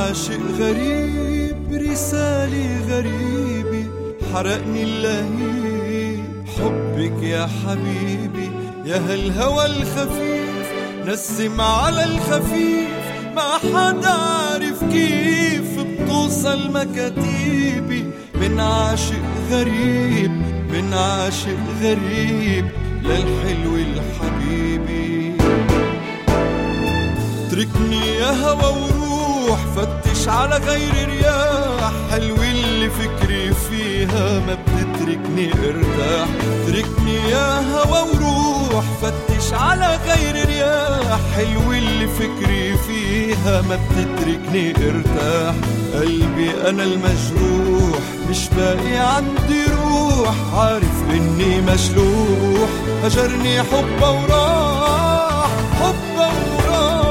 عاشق غريب رسالة غريبة حرقني اللهيب حبك يا حبيبي يا هالهوى الخفيف نسم على الخفيف ما حدا عارف كيف بتوصل مكاتيبي من عاشق غريب من عاشق غريب للحلو الحبيبي. اتركني يا هوا وروح فتش على غير رياح حلو اللي فكري فيها ما بتتركني ارتاح. اتركني يا هوا وروح فتش على غير رياح حلو اللي فكري فيها ما بتتركني ارتاح. قلبي انا المجروح مش باقي عندي روح عارف اني مشلوح هجرني حبه وراح حبه وراح.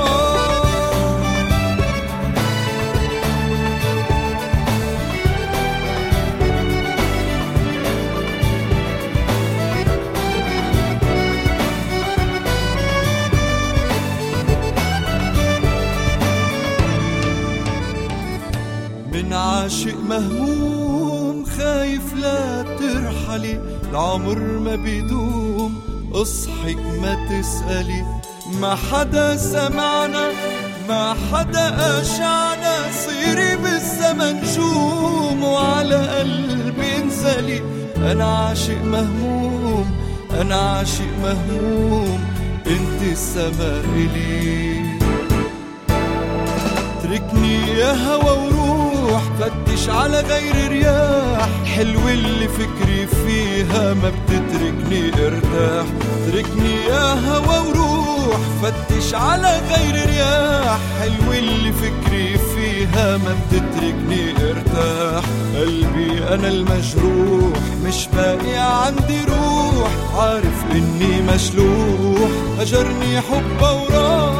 من عاشق مهموم خايف لا ترحلي العمر ما بيدوم اصحك ما تسألي ما حدا سمعنا ما حدا أشعنا صيري بالزمن جوم وعلى قلبي انزلي. أنا عاشق مهموم أنا عاشق مهموم انت السما إلي. اتركني يا هوا وروح فتش على غير رياح حلو اللي فكري فيها ما بتتركني ارتاح. اتركني يا هوا وروح فتش على غير رياح حلو اللي فكري فيها ما بتتركني ارتاح. قلبي انا المجروح مش باقي عندي روح عارف اني مشلوح هجرني حبه وراح